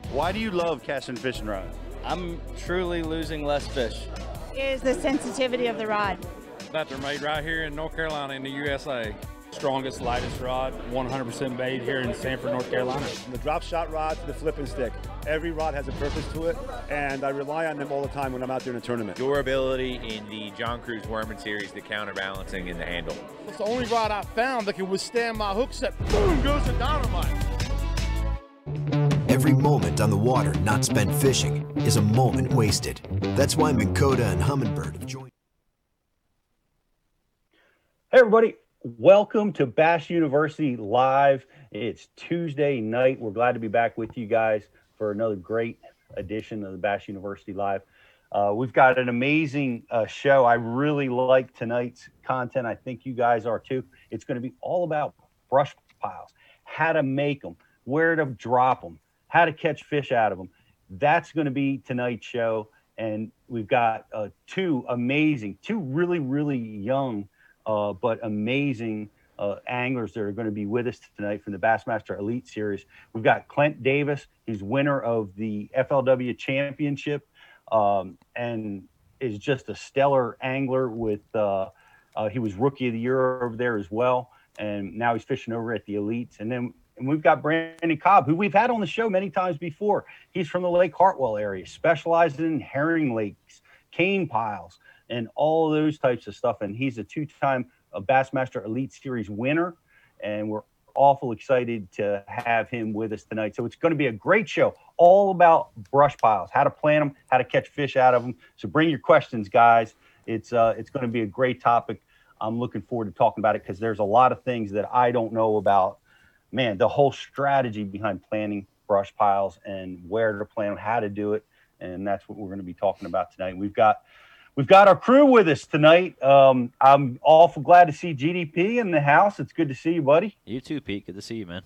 Why do you love casting fishing rods? I'm truly losing less fish. Is the sensitivity of the rod. That they're made right here in North Carolina in the USA. Strongest, lightest rod, 100% made here in Sanford, North Carolina. From the drop shot rod to the flipping stick. Every rod has a purpose to it, and I rely on them all the time when I'm out there in a tournament. Durability in the John Cruz Wormman series, the counterbalancing in the handle. It's the only rod I found that can withstand my hook set. Boom goes the dynamite. Every moment on the water not spent fishing is a moment wasted. That's why Minn Kota and Humminbird have joined. Hey everybody, welcome to Bass University Live. It's Tuesday night. We're glad to be back with you guys for another great edition of the Bass University Live. We've got an amazing show. I really like tonight's content. I think you guys are too. It's going to be all about brush piles, how to make them, where to drop them, how to catch fish out of them. That's going to be tonight's show. And we've got two really, really young but amazing anglers that are going to be with us tonight from the Bassmaster Elite Series. We've got Clint Davis. He's winner of the FLW Championship and is just a stellar angler with he was Rookie of the Year over there as well. And now he's fishing over at the Elites. And we've got Brandon Cobb, who we've had on the show many times before. He's from the Lake Hartwell area, specializing in herring lakes, cane piles, and all those types of stuff. And he's a two-time Bassmaster Elite Series winner. And we're awful excited to have him with us tonight. So it's going to be a great show, all about brush piles, how to plant them, how to catch fish out of them. So bring your questions, guys. It's going to be a great topic. I'm looking forward to talking about it because there's a lot of things that I don't know about. Man, the whole strategy behind planting brush piles and where to plant them, how to do it. And that's what we're going to be talking about tonight. We've got our crew with us tonight. I'm awful glad to see GDP in the house. It's good to see you, buddy. You too, Pete. Good to see you, man.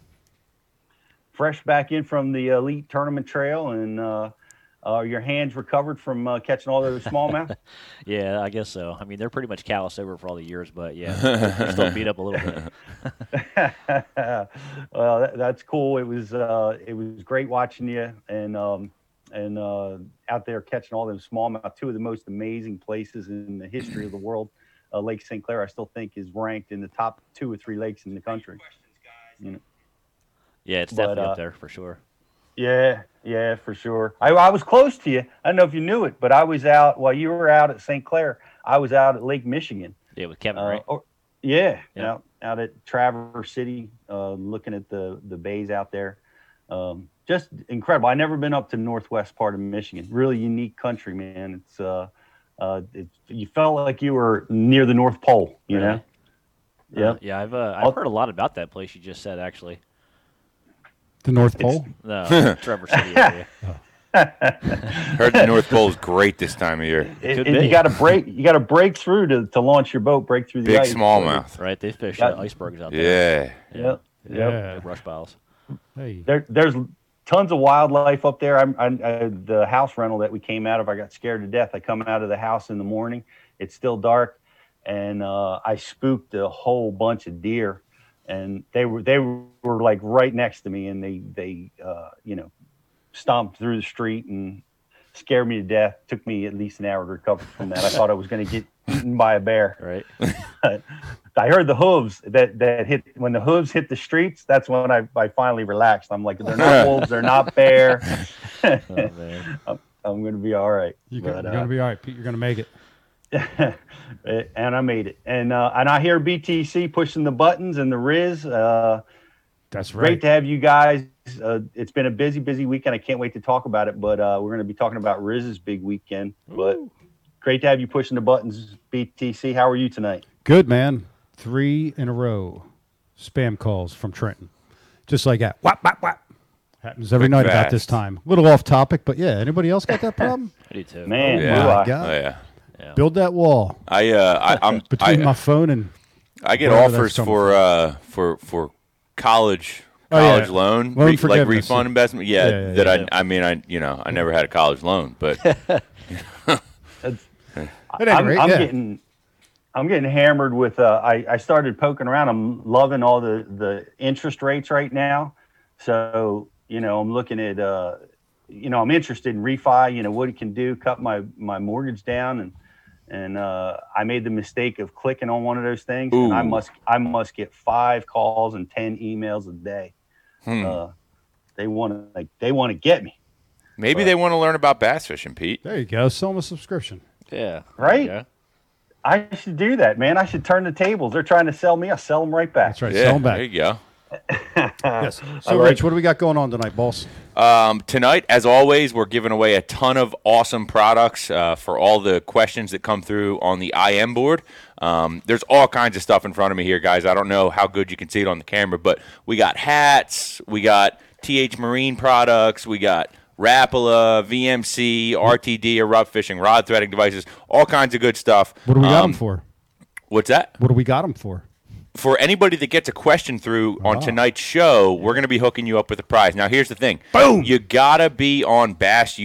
Fresh back in from the Elite Tournament Trail, and your hands recovered from catching all those smallmouth? Yeah, I guess so. I mean, they're pretty much calloused over for all the years, but yeah, they're still beat up a little bit. Well, that's cool. It was great watching you and out there catching all them smallmouth. Two of the most amazing places in the history of the world. Lake St. Clair, I still think, is ranked in the top 2 or 3 lakes in the country. You know? Yeah, it's definitely up there for sure. Yeah, for sure. I was close to you. I don't know if you knew it, but I was out while you were out at St. Clair. I was out at Lake Michigan. Yeah, with Kevin, right? Out at Traverse City, looking at the bays out there. Just incredible. I've never been up to northwest part of Michigan. Really unique country, man. You felt like you were near the North Pole, you know? Yeah, I've heard a lot about that place you just said, actually. The North Pole? No, Traverse City area. Heard the North Pole is great this time of year. You got to break through to launch your boat, break through the big ice. smallmouth. Right, they fish icebergs out there. Yeah. Yep. Brush piles. Hey. There's tons of wildlife up there. The house rental that we came out of, I got scared to death. I come out of the house in the morning. It's still dark, and I spooked a whole bunch of deer. And they were like right next to me, and they stomped through the street and scared me to death. Took me at least an hour to recover from that. I thought I was going to get eaten by a bear. Right. I heard the hooves that hit. When the hooves hit the streets, that's when I finally relaxed. I'm like, they're not wolves, they're not bear. Oh, man. I'm going to be all right. You're going to be all right, Pete. You're going to make it. And I made it. And I hear BTC pushing the buttons and the Riz. That's right. Great to have you guys. It's been a busy weekend. I can't wait to talk about it, but we're going to be talking about Riz's big weekend. Ooh. But great to have you pushing the buttons, BTC. How are you tonight? Good, man. 3 in a row. Spam calls from Trenton. Just like that. Whap, whap, whap. Happens every night about this time. A little off topic, but yeah. Anybody else got that problem? I do too. Man, my God. Oh, yeah. Build that wall. I'm between my phone and I get offers for college loan, like refund investment. I never had a college loan, but I'm getting hammered with. I started poking around. I'm loving all the interest rates right now. So I'm looking at I'm interested in refi, what it can do, cut my mortgage down. And I made the mistake of clicking on one of those things. Ooh. And I must get 5 calls and 10 emails a day. They want to get me. Maybe they want to learn about bass fishing, Pete. There you go. Sell them a subscription. Yeah. Right? I should do that, man. I should turn the tables. They're trying to sell me. I'll sell them right back. That's right. Yeah, Sell them back. there you go. Yes. So, Rich, what do we got going on tonight, boss? Tonight, as always, we're giving away a ton of awesome products for all the questions that come through on the IM board. There's all kinds of stuff in front of me here, guys. I don't know how good you can see it on the camera, but we got hats, we got TH Marine products, we got Rapala, VMC, RTD, Erupt Fishing, rod threading devices, all kinds of good stuff. What do we got them for? What's that? What do we got them for? For anybody that gets a question through on tonight's show, we're going to be hooking you up with a prize. Now, here's the thing. Boom! You got to be on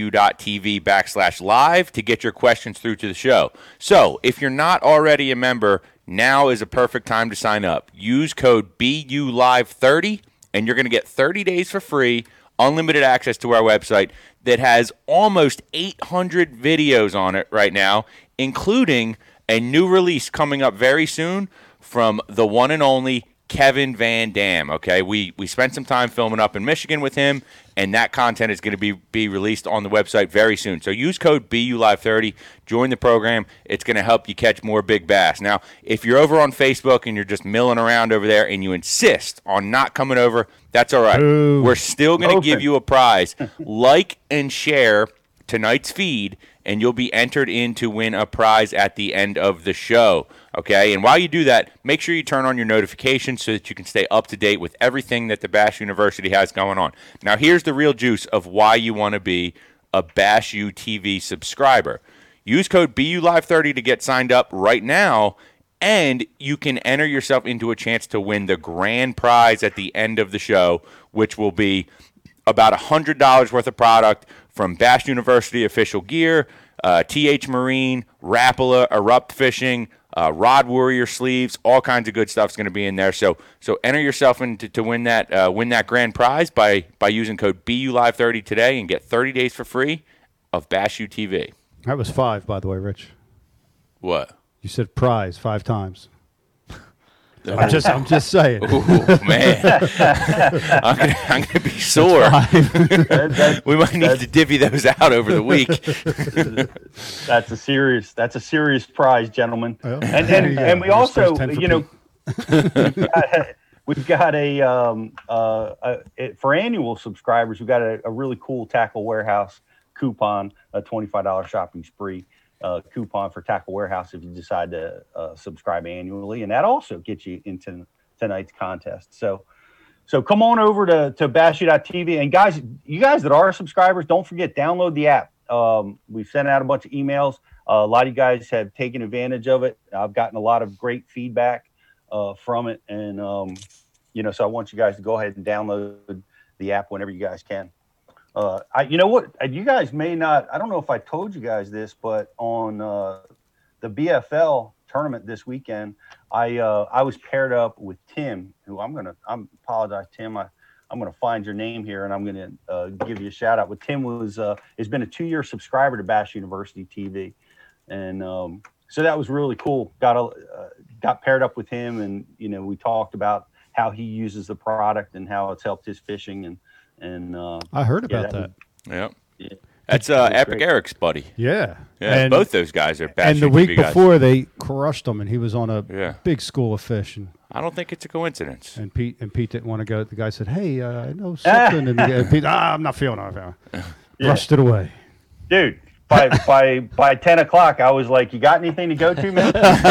bassu.tv/live to get your questions through to the show. So, if you're not already a member, now is a perfect time to sign up. Use code BULive30, and you're going to get 30 days for free, unlimited access to our website that has almost 800 videos on it right now, including a new release coming up very soon from the one and only Kevin Van Dam. Okay, we spent some time filming up in Michigan with him, and that content is going to be released on the website very soon. So use code BULive30, join the program. It's going to help you catch more big bass. Now, if you're over on Facebook and you're just milling around over there and you insist on not coming over, that's all right. Ooh. We're still going to give you a prize. Like and share tonight's feed, and you'll be entered in to win a prize at the end of the show, okay? And while you do that, make sure you turn on your notifications so that you can stay up to date with everything that the Bass University has going on. Now, here's the real juice of why you want to be a Bass U TV subscriber. Use code BULive30 to get signed up right now, and you can enter yourself into a chance to win the grand prize at the end of the show, which will be about $100 worth of product from Bass University official gear, TH Marine, Rapala, Erupt Fishing, Rod Warrior sleeves, all kinds of good stuff is going to be in there. So enter yourself in to win that grand prize by using code BULive30 today and get 30 days for free of Bass U TV. That was 5, by the way, Rich. What? You said prize 5 times. I'm just saying. Ooh, man, I'm gonna be sore. We might need to divvy those out over the week. That's a serious prize, gentlemen. Well, and we also, we've got for annual subscribers, we've got a really cool Tackle Warehouse coupon, a $25 shopping spree coupon for Tackle Warehouse if you decide to subscribe annually, and that also gets you into tonight's contest. So come on over to bassu.tv, and guys, you guys that are subscribers, don't forget, download the app. We've sent out a bunch of emails. A lot of you guys have taken advantage of it. I've gotten a lot of great feedback from it, and so I want you guys to go ahead and download the app whenever you guys can. You guys may not, I don't know if I told you guys this, but on the BFL tournament this weekend, I was paired up with Tim, who I apologize, Tim. I'm going to find your name here, and I'm going to give you a shout out. With Tim has been a 2-year subscriber to Bass University TV. And so that was really cool. Got paired up with him, and, we talked about how he uses the product and how it's helped his fishing. And I heard about that. Yeah. That's Epic great. Eric's buddy. Yeah. And both those guys are Bass. And the week before they crushed him, and he was on a big school of fish. And I don't think it's a coincidence. And Pete didn't want to go. The guy said, "Hey, I know something." And Pete, I'm not feeling it. Brushed it away. Dude, by 10 o'clock, I was like, "You got anything to go to, man?"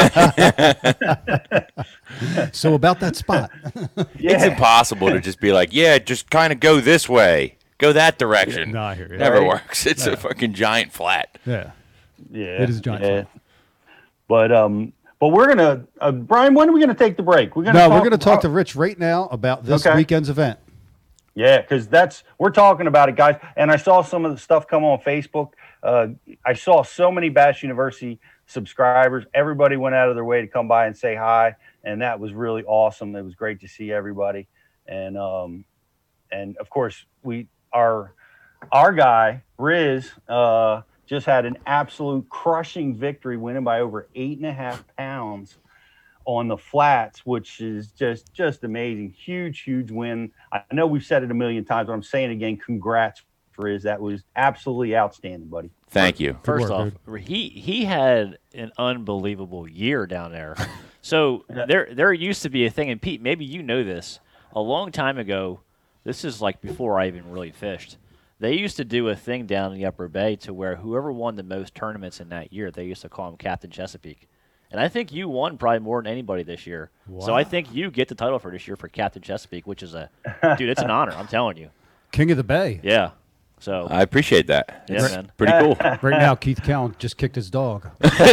So about that spot. It's impossiple to just be like, just kind of go this way. Go that direction. No, I hear you. Never works. It's a fucking giant flat. Yeah. Yeah. It is a giant flat. But we're gonna Brian, when are we gonna take the break? We're gonna talk to Rich right now about this weekend's event. Yeah, because we're talking about it, guys. And I saw some of the stuff come on Facebook. I saw so many Bass University subscribers. Everybody went out of their way to come by and say hi, and that was really awesome. It was great to see everybody. And of course, our guy Riz just had an absolute crushing victory, winning by over 8.5 pounds on the flats, which is just amazing. Huge win. I know we've said it a million times, but I'm saying it again. Congrats, Riz. That was absolutely outstanding, buddy. Thank you. First off, he had an unbelievable year down there. So there used to be a thing, and Pete, maybe you know this. A long time ago, this is like before I even really fished. They used to do a thing down in the Upper Bay to where whoever won the most tournaments in that year, they used to call him Captain Chesapeake. And I think you won probably more than anybody this year. Wow. So I think you get the title for this year for Captain Chesapeake, which is dude, it's an honor. I'm telling you. King of the Bay. Yeah. So I appreciate that. Yeah, it's man. pretty cool. Right now, Keith Cowan just kicked his dog.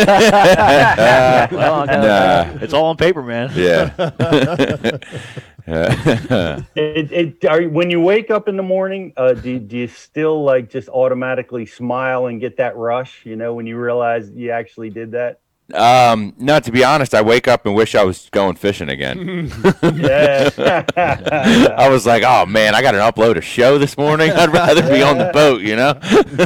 Well, it's all on paper, man. Yeah. When you wake up in the morning, do you still like just automatically smile and get that rush? You know, when you realize you actually did that. No, to be honest, I wake up and wish I was going fishing again. Yeah. I was like, oh man, I got to upload a show this morning. I'd rather be on the boat, you know?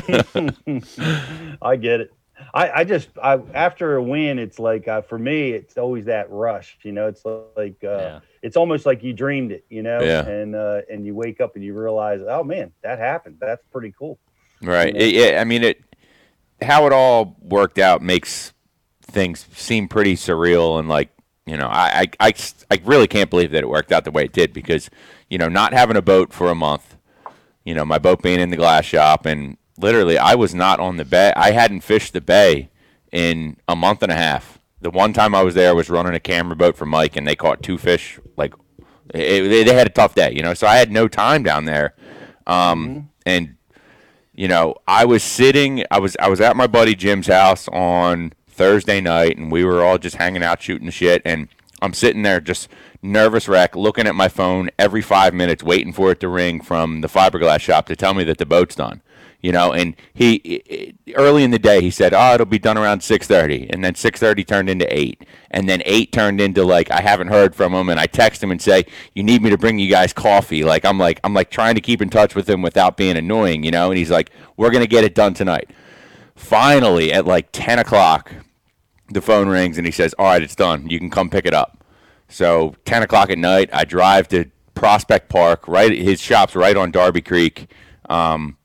I get it. I after a win, it's like, for me, it's always that rush, you know, it's like, it's almost like you dreamed it, you know, and you wake up and you realize, oh man, that happened. That's pretty cool. Right. You know? I mean, how it all worked out makes things seem pretty surreal, and like, you know, I really can't believe that it worked out the way it did, because, you know, not having a boat for a month, you know, my boat being in the glass shop, and literally I was not on the bay. I hadn't fished the bay in a month and a half. The one time I was there, I was running a camera boat for Mike, and they caught 2 fish. Like, they had a tough day, you know, so I had no time down there. And, you know, I was at my buddy Jim's house on Thursday night, and we were all just hanging out shooting the shit, and I'm sitting there just nervous wreck, looking at my phone every 5 minutes, waiting for it to ring from the fiberglass shop to tell me that the boat's done, you know. And he early in the day he said, oh, it'll be done around 6:30, and then 6:30 turned into 8, and then 8 turned into, like, I haven't heard from him, and I text him and say, you need me to bring you guys coffee. Like I'm trying to keep in touch with him without being annoying, you know. And he's like, we're gonna get it done tonight. Finally, at like 10 o'clock, the phone rings, and he says, all right, it's done. You can come pick it up. So 10 o'clock at night, I drive to Prospect Park. His shop's right on Darby Creek. And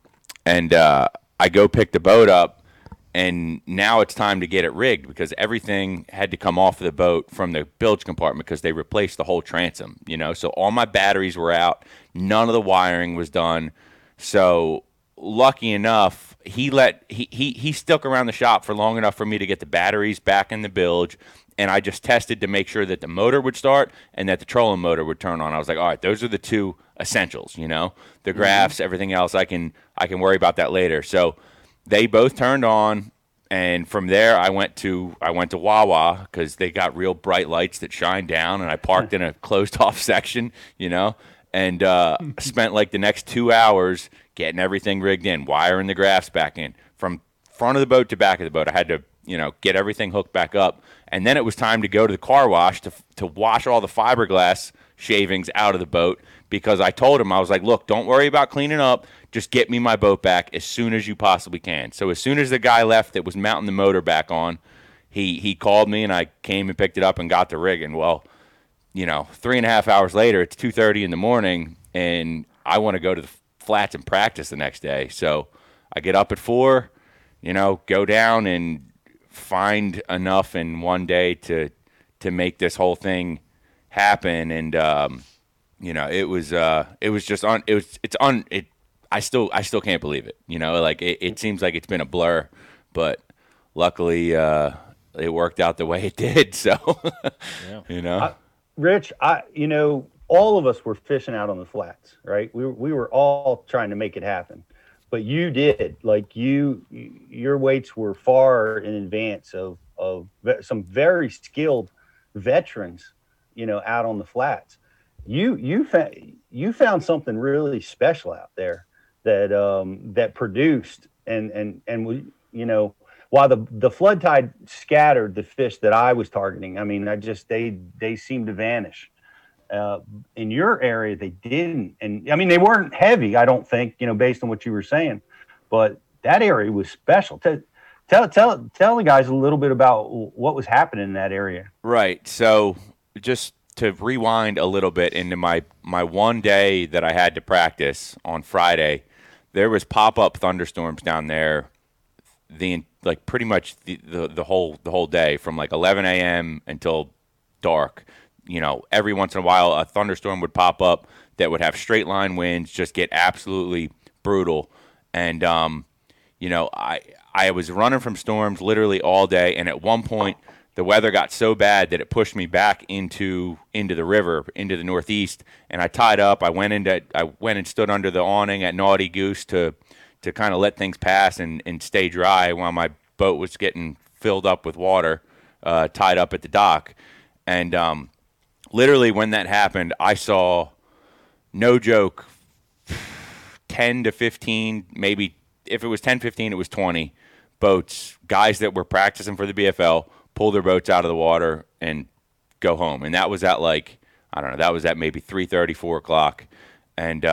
I go pick the boat up, and now it's time to get it rigged, because everything had to come off of the boat from the bilge compartment, because they replaced the whole transom, you know. So all my batteries were out. None of the wiring was done. So lucky enough, he stuck around the shop for long enough for me to get the batteries back in the bilge, and I just tested to make sure that the motor would start and that the trolling motor would turn on. I was like, all right, those are the 2 essentials, you know. The graphs, everything else, I can worry about that later. So they both turned on, and from there I went to Wawa, because they got real bright lights that shine down, and I parked in a closed off section, you know, and spent like the next 2 hours getting everything rigged in, wiring the graphs back in from front of the boat to back of the boat. I had to, you know, get everything hooked back up. And then it was time to go to the car wash to wash all the fiberglass shavings out of the boat, because I told him, I was like, look, don't worry about cleaning up. Just get me my boat back as soon as you possibly can. So as soon as the guy left that was mounting the motor back on, he called me, and I came and picked it up and got the rigging. Well, you know, 3.5 hours later, it's 2:30 in the morning, and I want to go to the flats and practice the next day. So I get up at 4, you know, go down and find enough in one day to make this whole thing happen. And you know, it was just I still can't believe it, you know. Like it seems like it's been a blur, but luckily it worked out the way it did. So yeah. You know, Rich, you know, all of us were fishing out on the flats, right? We were all trying to make it happen, but you did. Like your weights were far in advance of some very skilled veterans, you know, out on the flats. You found something really special out there that produced and we, you know, while the flood tide scattered the fish that I was targeting. I mean, they seemed to vanish. In your area, they didn't. And I mean, they weren't heavy, I don't think, based on what you were saying, but that area was special. Tell the guys a little bit about what was happening in that area. Right. So just to rewind a little bit into my one day that I had to practice on Friday, there was pop-up thunderstorms down there pretty much the whole day from like 11 a.m. until dark. Every once in a while a thunderstorm would pop up that would have straight line winds, just get absolutely brutal. And I was running from storms literally all day, and at one point the weather got so bad that it pushed me back into the river, into the northeast, and I tied up. I went and stood under the awning at Naughty Goose to kind of let things pass and stay dry while my boat was getting filled up with water, tied up at the dock. And literally when that happened, I saw, no joke, 10 to 15, maybe if it was 10, 15, it was 20 boats, guys that were practicing for the BFL, pull their boats out of the water and go home. And that was at that was at maybe 3:30, 4 o'clock. And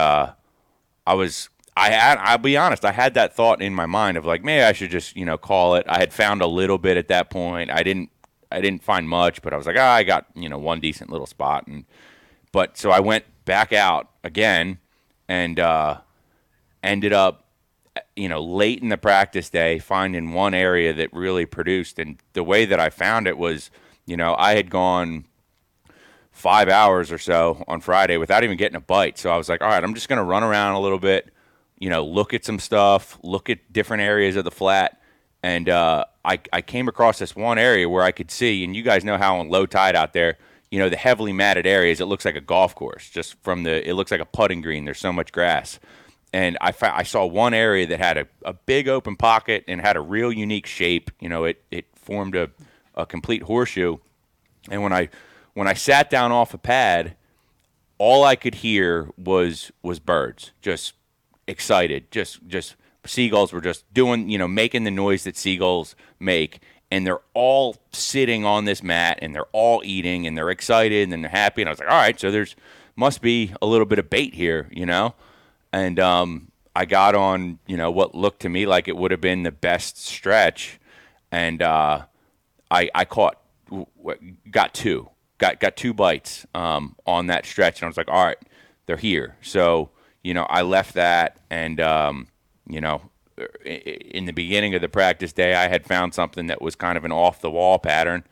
I'll be honest, I had that thought in my mind of like, maybe I should just, call it. I had found a little bit at that point. I didn't find much, but I was like, I got, one decent little spot. So I went back out again and ended up, late in the practice day, finding one area that really produced. And the way that I found it was, I had gone 5 hours or so on Friday without even getting a bite. So I was like, all right, I'm just going to run around a little bit, look at some stuff, look at different areas of the flat. And I came across this one area where I could see, and you guys know how on low tide out there, the heavily matted areas, it looks like a golf course. Just it looks like a putting green. There's so much grass. And I saw one area that had a big open pocket and had a real unique shape. It formed a complete horseshoe. And when I sat down off a pad, all I could hear was birds, just excited, just seagulls were just doing, making the noise that seagulls make. And they're all sitting on this mat, and they're all eating, and they're excited, and they're happy. And I was like, all right, so must be a little bit of bait here, And I got on, what looked to me like it would have been the best stretch, and I got two bites on that stretch, and I was like, all right, they're here. So I left that, and in the beginning of the practice day, I had found something that was kind of an off the wall pattern,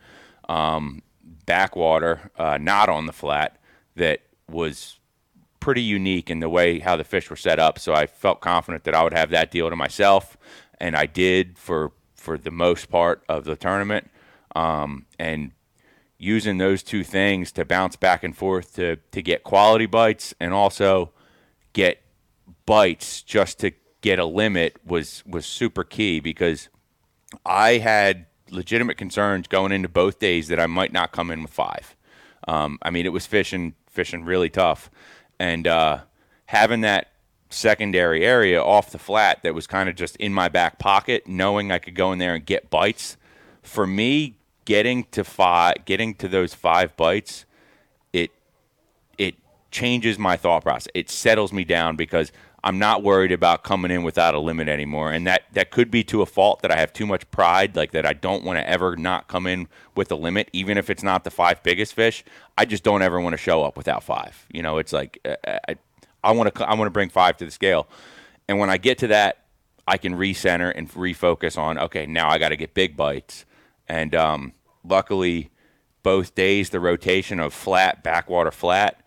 backwater, not on the flat, that was pretty unique in the way how the fish were set up. So I felt confident that I would have that deal to myself, and I did for the most part of the tournament. And using those two things to bounce back and forth to get quality bites and also get bites just to get a limit was super key, because I had legitimate concerns going into both days that I might not come in with 5. It was fishing really tough. And having that secondary area off the flat that was kind of just in my back pocket, knowing I could go in there and get bites, for me, getting to those 5 bites, it changes my thought process. It settles me down because I'm not worried about coming in without a limit anymore. And that could be to a fault that I have too much pride, like that I don't want to ever not come in with a limit, even if it's not the 5 biggest fish. I just don't ever want to show up without 5. It's like I want to bring 5 to the scale. And when I get to that, I can recenter and refocus on, okay, now I got to get big bites. And luckily, both days, the rotation of flat, backwater, flat,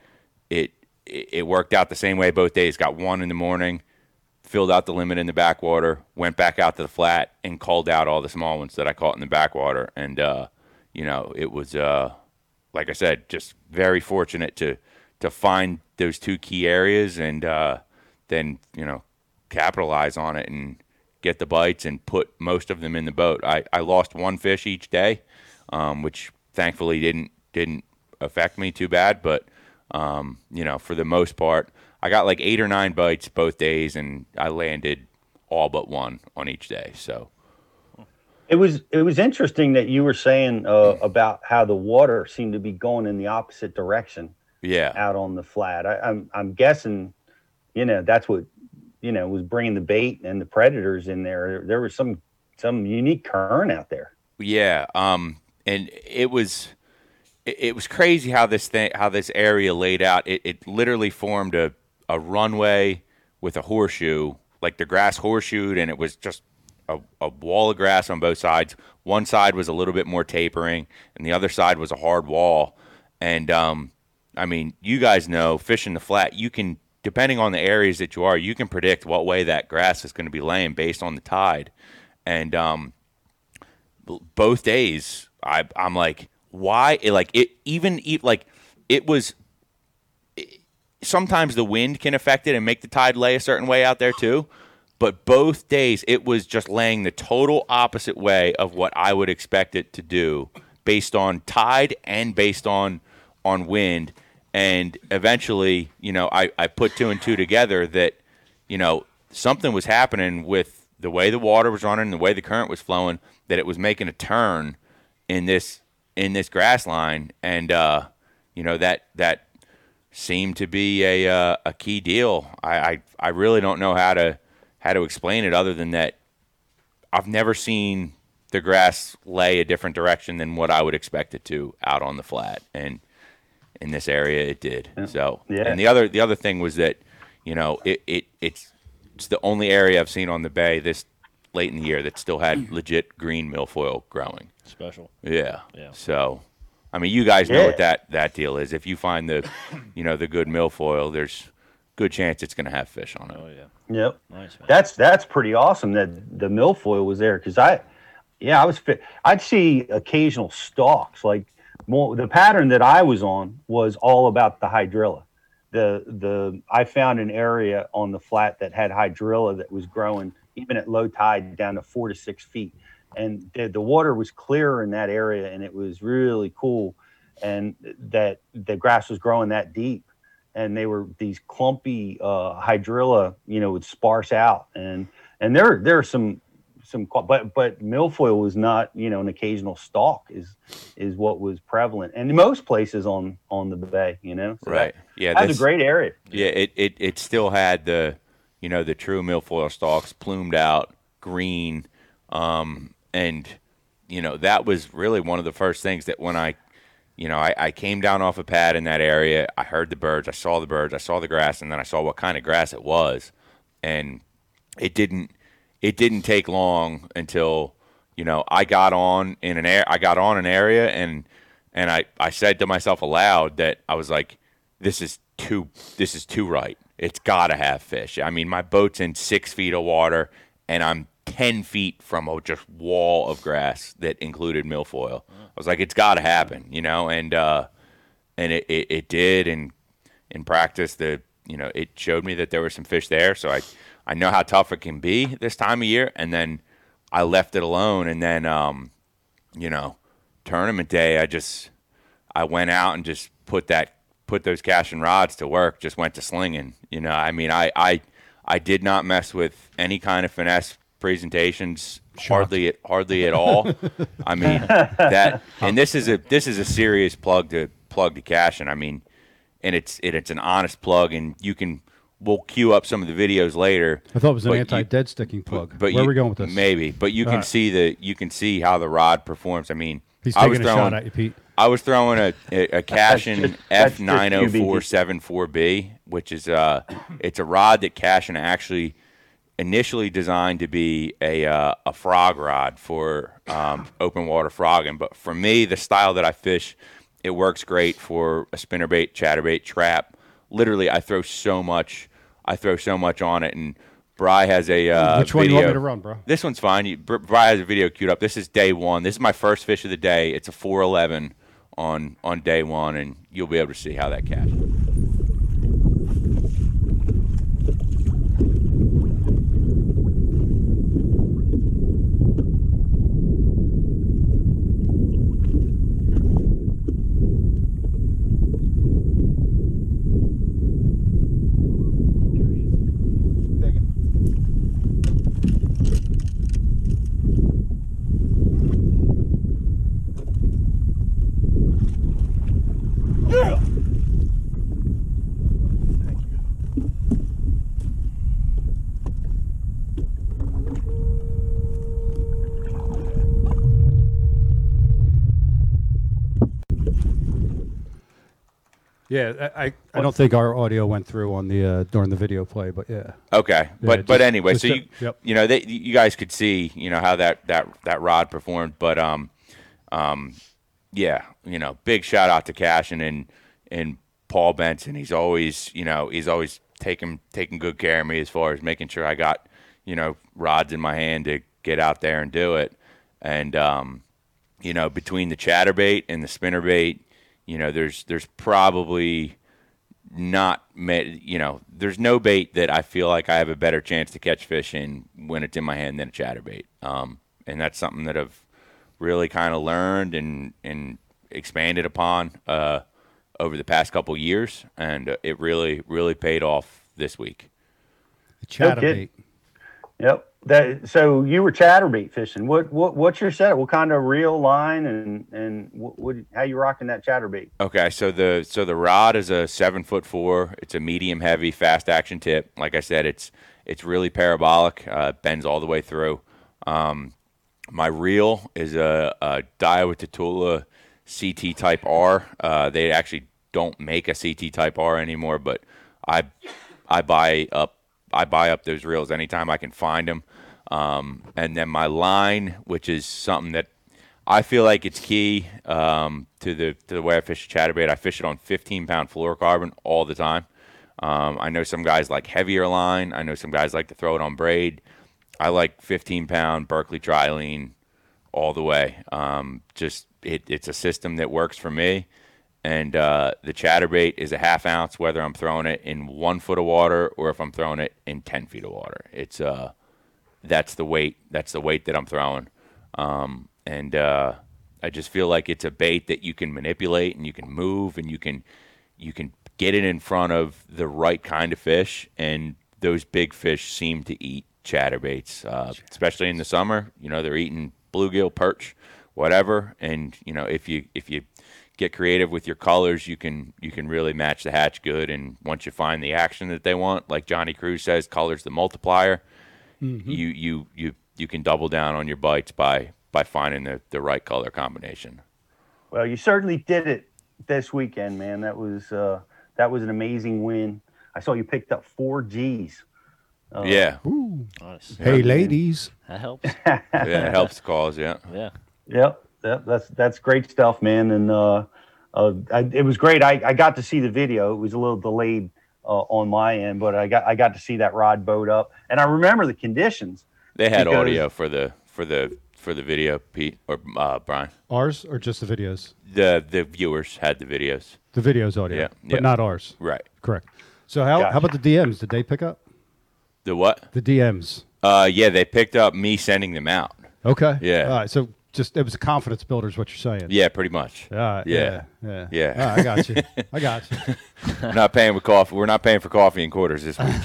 it worked out the same way both days. Got 1 in the morning, filled out the limit in the backwater, went back out to the flat, and called out all the small ones that I caught in the backwater. And, it was, like I said, just very fortunate to find those 2 key areas and then, capitalize on it and get the bites and put most of them in the boat. I lost 1 fish each day, which thankfully didn't affect me too bad, but for the most part, I got like 8 or 9 bites both days, and I landed all but 1 on each day. So it was interesting that you were saying about how the water seemed to be going in the opposite direction Yeah. out on the flat. I'm guessing, that's what, was bringing the bait and the predators in there. There was some unique current out there. Yeah. And it was crazy how this area laid out. It literally formed a runway with a horseshoe, like the grass horseshoed, and it was just a wall of grass on both sides. One side was a little bit more tapering, and the other side was a hard wall. And I mean, you guys know, fishing the flat, you can, depending on the areas that you are, you can predict what way that grass is going to be laying based on the tide. And both days, I'm like, why? Sometimes the wind can affect it and make the tide lay a certain way out there too. But both days, it was just laying the total opposite way of what I would expect it to do, based on tide and based on wind. And eventually, I put two and two together that, something was happening with the way the water was running, the way the current was flowing, that it was making a turn in this grass line. And, that seemed to be a key deal. I really don't know how to explain it other than that I've never seen the grass lay a different direction than what I would expect it to out on the flat. And in this area, it did. Yeah. So, yeah. And the other thing was that, it's the only area I've seen on the bay this late in the year that still had legit green milfoil growing. Special. Yeah. So, I mean, you guys know what that deal is. If you find the good milfoil, there's good chance it's going to have fish on it. Oh yeah. Yep. Nice, man. That's pretty awesome that the milfoil was there, because I'd see occasional stalks. Like the pattern that I was on was all about the hydrilla. I found an area on the flat that had hydrilla that was growing even at low tide down to 4 to 6 feet, and the water was clearer in that area, and it was really cool, and that the grass was growing that deep. And they were these clumpy hydrilla, would sparse out, and there are some, but milfoil was not, an occasional stalk is what was prevalent, and in most places on the bay, So right, yeah, that's a great area. Yeah, it still had the, the true milfoil stalks plumed out, green, and that was really one of the first things that when I came down off a pad in that area. I heard the birds. I saw the grass, and then I saw what kind of grass it was. And it didn't take long until, I got on an area, and I said to myself aloud that I was like, this is too right. It's got to have fish. I mean, my boat's in 6 feet of water, and I'm 10 feet from a just wall of grass that included milfoil. I was like, it's got to happen, and it did. And in practice, it showed me that there were some fish there. So I know how tough it can be this time of year. And then I left it alone. And then, tournament day, I went out and just put those casting rods to work, just went to slinging. I mean, I did not mess with any kind of finesse presentations, hardly at all. I mean, and this is a serious plug to Cashin. I mean, and it's an honest plug, and we'll queue up some of the videos later. I thought it was an anti-dead sticking plug. But where are we going with this? Maybe, but you can see how the rod performs. I mean, he's taking a shot at you, Pete. I was throwing a Cashin F90474B, which is it's a rod that Cashin actually initially designed to be a frog rod for open water frogging. But for me, the style that I fish, it works great for a spinnerbait, chatterbait, trap. Literally, I throw so much on it. And Bri has a which one video. You want me to run, bro? This one's fine. Bri has a video queued up. This is day one. This is my first fish of the day. It's a 411 on day one, and you'll be able to see how that catches. Yeah, I don't think our audio went through on the during the video play, but yeah. Okay, but just- anyway, just so a- yep. you guys could see how that rod performed, but yeah, big shout out to Cash and Paul Benson. He's always taking good care of me as far as making sure I got rods in my hand to get out there and do it, and between the chatterbait and the spinnerbait, there's probably not there's no bait that I feel like I have a better chance to catch fish in when it's in my hand than a chatterbait. And that's something that I've really kind of learned and expanded upon over the past couple years, and it really paid off this week. The chatterbait. Yep. So you were chatterbait fishing. What's your setup? What kind of reel, line, and how you rocking that chatterbait? Okay, so the rod is a 7'4". It's a medium heavy fast action tip. Like I said, it's really parabolic. Bends all the way through. My reel is a Daiwa Tatula CT Type R. They actually don't make a CT Type R anymore, but I buy up those reels anytime I can find them. And then my line, which is something that I feel like it's key to the way I fish a chatterbait. I fish it on 15-pound fluorocarbon all the time. I know some guys like heavier line. I know some guys like to throw it on braid. I like 15-pound Berkeley Trilene all the way. It's a system that works for me. And the chatterbait is a half ounce, whether I'm throwing it in 1 foot of water or if I'm throwing it in 10 feet of water. It's that's the weight that I'm throwing. And I just feel like it's a bait that you can manipulate and you can move and you can get it in front of the right kind of fish. And those big fish seem to eat chatterbaits, especially in the summer. They're eating bluegill, perch, whatever. And if you get creative with your colors, you can really match the hatch good. And once you find the action that they want, like Johnny Cruz says, color's the multiplier. Mm-hmm. You can double down on your bites by finding the right color combination. Well, you certainly did it this weekend, man. That was an amazing win. I saw you picked up 4 G's. Yeah. Ooh. Nice. Hey, ladies. That helps. Yeah, it helps the cause. Yeah. Yeah. Yep. That's great stuff, man. And it was great. I got to see the video. It was a little delayed on my end, but I got to see that rod boat up, and I remember the conditions. They had audio for the video, Pete or Brian. Ours or just the videos? The viewers had the videos. The videos audio, but not ours. Right. Correct. So how about the DMs? Did they pick up? The what? The DMs. Yeah, they picked up me sending them out. Okay. Yeah. All right. So just it was a confidence builder, is what you're saying. Yeah, pretty much. Yeah. I got you. We're not paying with coffee. We're not paying for coffee and quarters this week.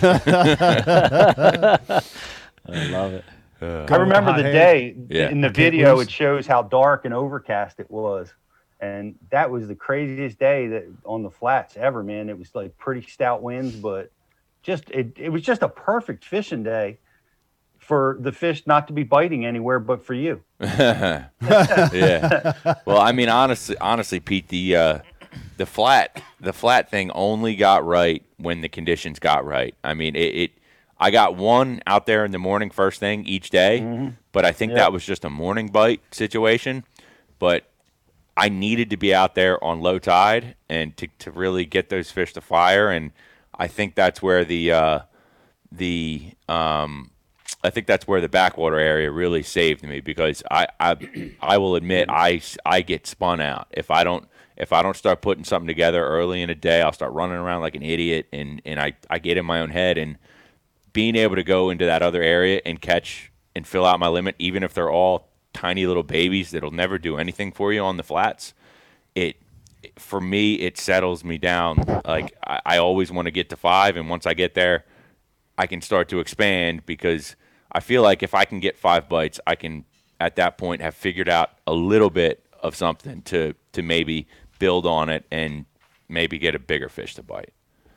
I love it. I remember the day in the video. lose. It shows how dark and overcast it was, and that was the craziest day that on the flats ever, man. It was like pretty stout winds, but it was just a perfect fishing day for the fish not to be biting anywhere but for you. Yeah. Well, I mean, honestly, Pete, the flat thing only got right when the conditions got right. I mean, I got one out there in the morning first thing each day, but I think that was just a morning bite situation. But I needed to be out there on low tide and to really get those fish to fire. And I think that's where the backwater area really saved me, because I will admit I get spun out if I don't start putting something together early in the day. I'll start running around like an idiot, and I get in my own head. And being able to go into that other area and catch and fill out my limit, even if they're all tiny little babies that'll never do anything for you on the flats, for me it settles me down. Like I always want to get to 5, and once I get there, I can start to expand, because I feel like if I can get 5 bites, I can at that point have figured out a little bit of something to maybe build on it and maybe get a bigger fish to bite.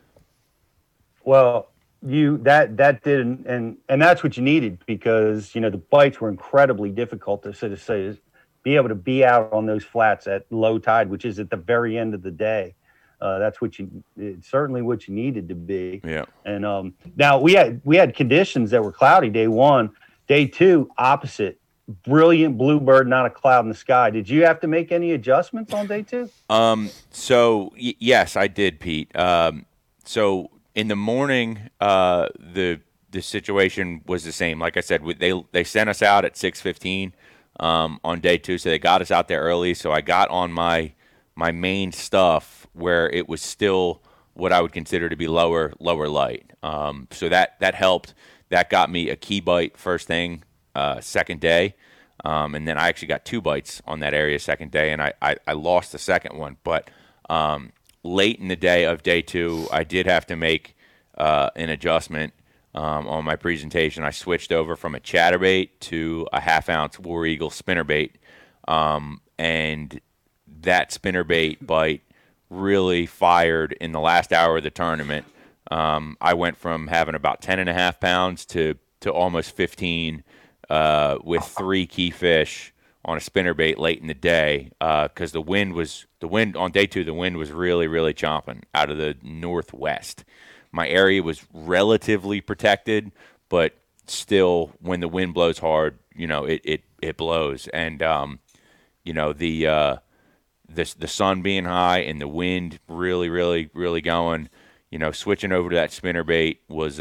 Well, that did, and that's what you needed, because the bites were incredibly difficult to sort of say, be able to be out on those flats at low tide, which is at the very end of the day. That's it's certainly what you needed to be. Yeah. And now we had conditions that were cloudy day one. Day two, opposite. Brilliant bluebird, not a cloud in the sky. Did you have to make any adjustments on day two? So yes, I did, Pete. So in the morning, the situation was the same. Like I said, they sent us out at 6:15 on day two, so they got us out there early. So I got on my main stuff where it was still what I would consider to be lower light. So that helped. That got me a key bite first thing, second day. And then I actually got 2 bites on that area second day, and I lost the second one. But late in the day of day 2, I did have to make an adjustment on my presentation. I switched over from a chatterbait to a half-ounce War Eagle spinnerbait, and that spinnerbait bite really fired in the last hour of the tournament. I went from having about 10.5 pounds to almost 15 with 3 key fish on a spinnerbait late in the day because the wind on day 2. The wind was really, really chomping out of the northwest. My area was relatively protected, but still, when the wind blows hard, it blows. And the sun being high and the wind really, really, really going. Switching over to that spinnerbait was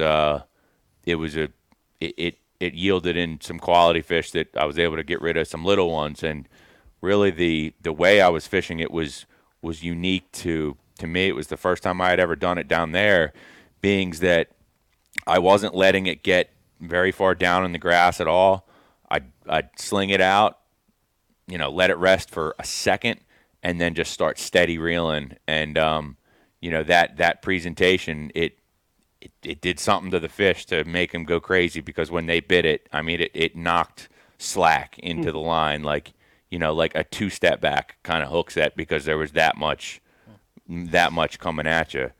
it yielded in some quality fish that I was able to get rid of some little ones, and really the way I was fishing it was unique to me. It was the first time I had ever done it down there, being that I wasn't letting it get very far down in the grass at all. I'd sling it out, let it rest for a second, and then just start steady reeling. And that presentation, it did something to the fish to make them go crazy, because when they bit it, I mean, it knocked slack into the line, like a 2-step back kind of hook set, because there was that much coming at you.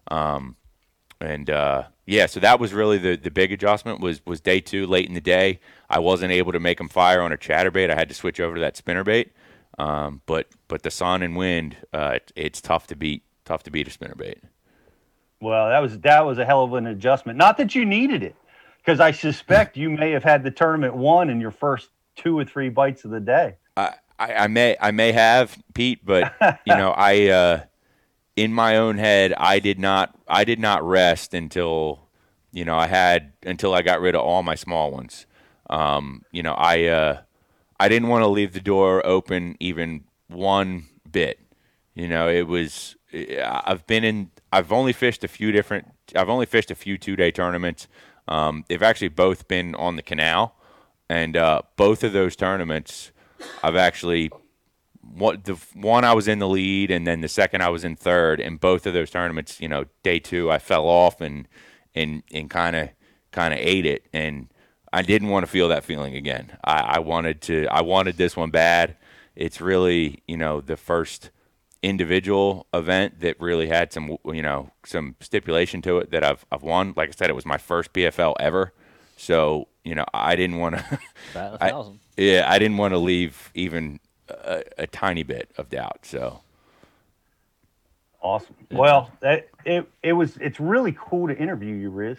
So that was really the big adjustment was day 2 late in the day. I wasn't able to make them fire on a chatterbait. I had to switch over to that spinnerbait. But the sun and wind, it's tough to beat a spinnerbait. Well, that was a hell of an adjustment. Not that you needed it, because I suspect you may have had the tournament won in your first 2 or 3 bites of the day. I may have, Pete, but I in my own head I did not rest until I got rid of all my small ones. I didn't want to leave the door open even one bit. I've only fished a few 2-day tournaments. They've actually both been on the canal, and both of those tournaments I've actually the one I was in the lead, and then the second I was in third. And both of those tournaments, day 2 I fell off and kind of ate it, and I didn't want to feel that feeling again. I wanted this one bad. It's really the first individual event that really had some stipulation to it that I've won. Like I said, it was my first BFL ever, so I didn't want to. I didn't want to leave even a tiny bit of doubt. So awesome. Well, it's really cool to interview you, Riz.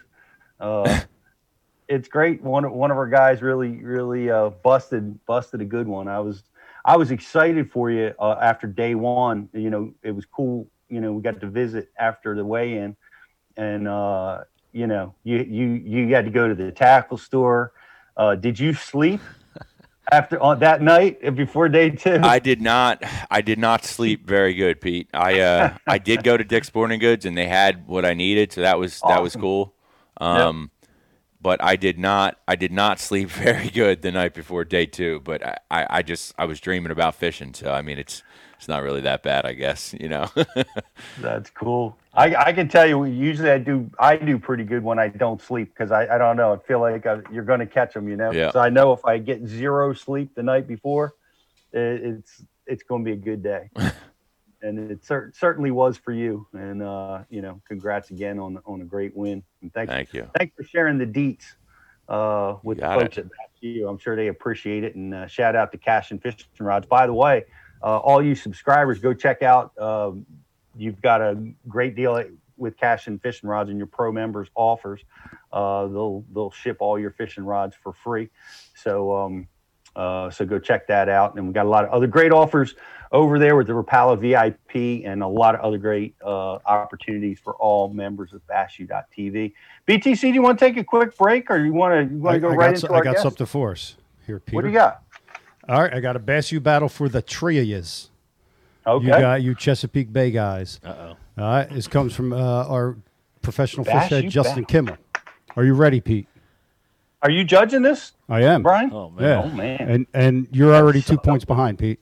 It's great. One of our guys really busted a good one. I was excited for you after day 1. It was cool. We got to visit after the weigh-in, and you had to go to the tackle store. Did you sleep on that night before day 2? I did not sleep very good, Pete. I did go to Dick's Sporting Goods, and they had what I needed, so that was awesome. That was cool. But I did not sleep very good the night before day 2. But I was dreaming about fishing, so I mean it's not really that bad, I guess. That's cool. I can tell you, usually I do pretty good when I don't sleep, because I don't know, I feel like you're going to catch them, Yeah. So I know if I get 0 sleep the night before, it's going to be a good day. And it certainly was for you. And congrats again on a great win. And thank you. Thanks for sharing the deets with the folks at Bass U. I'm sure they appreciate it. And shout out to Cash and Fishing Rods. By the way, all you subscribers, go check out you've got a great deal with Cash and Fishing Rods and your pro members offers. They'll ship all your fishing rods for free. So go check that out. And we've got a lot of other great offers over there with the Rapala VIP and a lot of other great opportunities for all members of BassU.TV. BTC, do you want to take a quick break, or you want to go right into our I got guest? something for us here, Peter. What do you got? All right, I got a Bass U battle for the three of yous. Okay. You got you Chesapeake Bay guys. Uh-oh. All right, this comes from our professional fish Bass head, U Justin battle. Kimmel. Are you ready, Pete? Are you judging this, I am. Brian? Oh, man. Yeah. Oh, man. And you're already 2 points behind, Pete.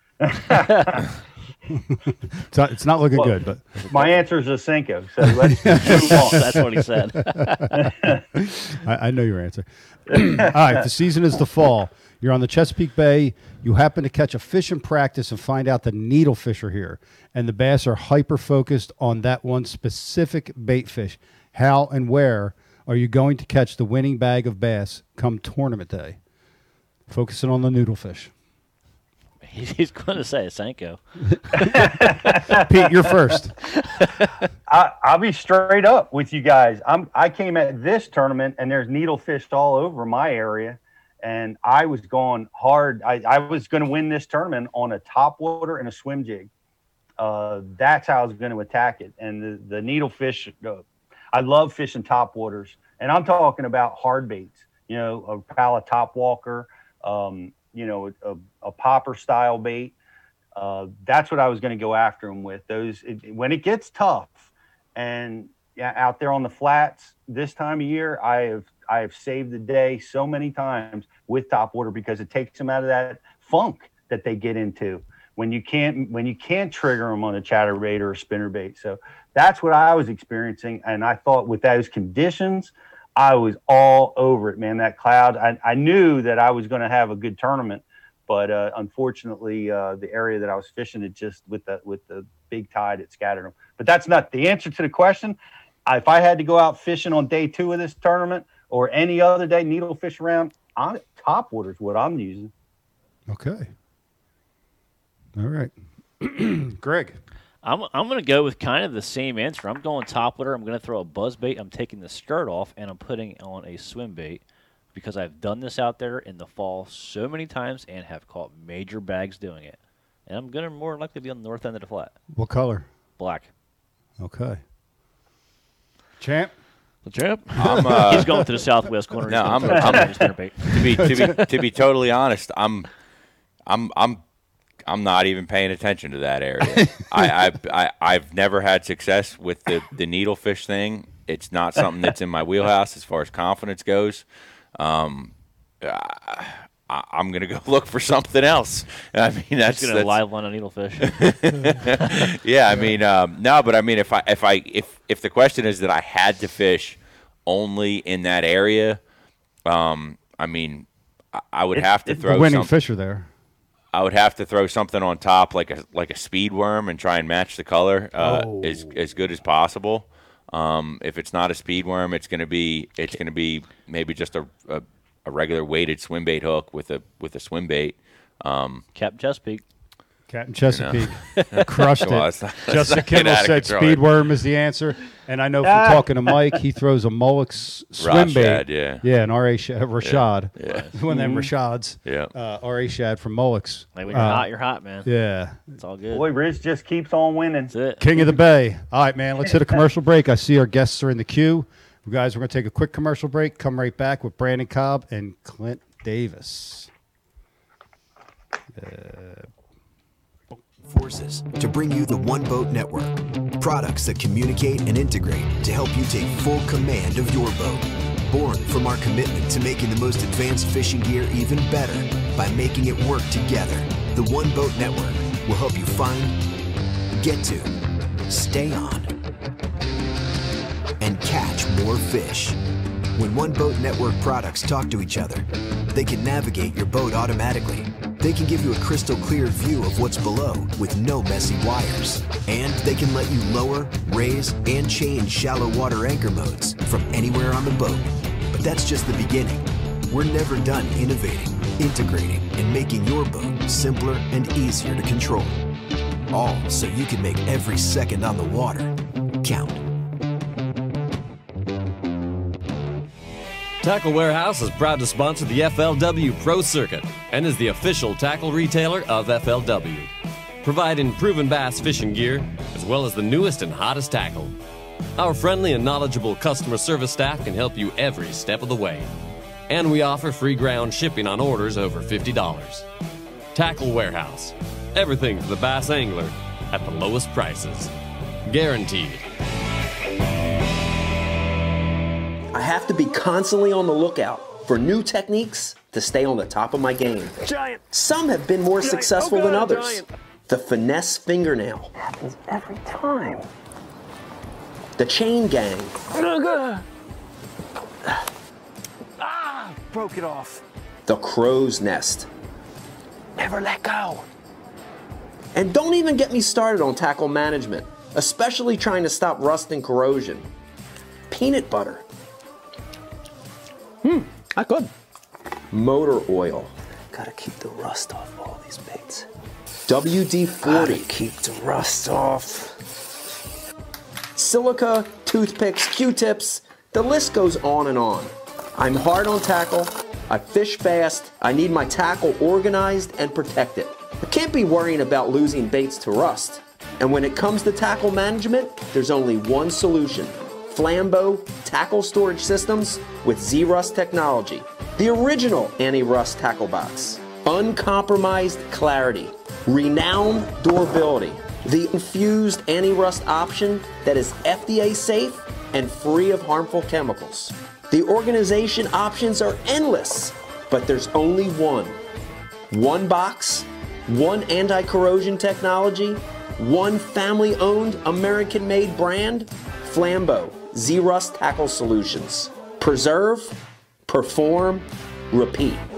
It's not looking good, but My answer is a Cinco, so let's move on. That's what he said. I know your answer. All right, the season is the fall. You're on the Chesapeake Bay. You happen to catch a fish in practice and find out the needlefish are here, and the bass are hyper-focused on that one specific bait fish. How and where are you going to catch the winning bag of bass come tournament day? Focusing on the noodlefish. He's going to say a Senko. Pete, you're first. I'll be straight up with you guys. I came at this tournament and there's needlefish all over my area, and I was going hard. I was going to win this tournament on a topwater and a swim jig. That's how I was going to attack it. And the needlefish, I love fishing topwaters, and I'm talking about hard baits. You know, a Rapala top walker. You know, a popper style bait. That's what I was going to go after them with. When it gets tough, and out there on the flats this time of year, I have saved the day so many times with topwater because it takes them out of that funk that they get into when you can't trigger them on a chatterbait or a spinnerbait. So that's what I was experiencing, and I thought with those conditions, I was all over it, man. That cloud, I knew that I was going to have a good tournament, but unfortunately, the area that I was fishing, it just with the big tide, it scattered them. But that's not the answer to the question. If I had to go out fishing on day 2 of this tournament or any other day, needlefish around, topwater is what I'm using. Okay. All right. Greg. I'm going to go with kind of the same answer. I'm going topwater. I'm going to throw a buzz bait. I'm taking the skirt off, and I'm putting on a swim bait because I've done this out there in the fall so many times and have caught major bags doing it. And I'm going to more likely be on the north end of the flat. What color? Black. Okay. Champ. The champ. He's going to the southwest corner. No, I'm to be totally honest. I'm not even paying attention to that area. I've never had success with the needlefish thing. It's not something that's in my wheelhouse as far as confidence goes. I'm gonna go look for something else. I mean, that's gonna live line a needlefish. Yeah, I mean, no, but I mean, if the question is that I had to fish only in that area, I mean, I would have to throw the winning fisher there. I would have to throw something on top like a speed worm and try and match the color as good as possible. If it's not a speed worm, it's gonna be maybe just a regular weighted swim bait hook with a swim bait. Captain Chesapeake. Captain Chesapeake crushed Well, it. that's Justin not Kimmel out of said control. speed worm is the answer. And I know from talking to Mike, he throws a Mullock's swim bait. Yeah. Yeah, an R.A. Rashad. Yeah. One of them Rashads. Yeah. R.A. Shad from Mullock's. Like when you're hot, you're hot, man. Yeah. It's all good. Boy, Riz just keeps on winning. That's it. King of the Bay. All right, man, let's hit a commercial break. I see our guests are in the queue. You guys, we're going to take a quick commercial break. Come right back with Brandon Cobb and Clint Davis. Forces to bring you the One Boat Network. Products that communicate and integrate to help you take full command of your boat. Born from our commitment to making the most advanced fishing gear even better by making it work together, the One Boat Network will help you find, get to, stay on, and catch more fish. When One Boat Network products talk to each other, they can navigate your boat automatically. They can give you a crystal clear view of what's below with no messy wires. And they can let you lower, raise, and change shallow water anchor modes from anywhere on the boat. But that's just the beginning. We're never done innovating, integrating, and making your boat simpler and easier to control. All so you can make every second on the water count. Tackle Warehouse is proud to sponsor the FLW Pro Circuit and is the official tackle retailer of FLW, providing proven bass fishing gear as well as the newest and hottest tackle. Our friendly and knowledgeable customer service staff can help you every step of the way. And we offer free ground shipping on orders over $50. Tackle Warehouse. Everything for the bass angler at the lowest prices. Guaranteed. I have to be constantly on the lookout for new techniques to stay on the top of my game. Giant. Some have been more successful than others. Giant. The finesse fingernail. Happens every time. The chain gang. Broke it off. The crow's nest. Never let go. And don't even get me started on tackle management, especially trying to stop rust and corrosion. Peanut butter. Not good. Motor oil. Gotta keep the rust off all these baits. WD-40. Gotta keep the rust off. Silica, toothpicks, Q-tips, the list goes on and on. I'm hard on tackle, I fish fast, I need my tackle organized and protected. I can't be worrying about losing baits to rust. And when it comes to tackle management, there's only one solution. Flambeau Tackle Storage Systems with Z-Rust technology. The original anti-rust tackle box. Uncompromised clarity. Renowned durability. The infused anti-rust option that is FDA safe and free of harmful chemicals. The organization options are endless, but there's only one. One box, one anti-corrosion technology, one family-owned American-made brand, Flambeau Z-Rust Tackle Solutions. Preserve, perform, repeat.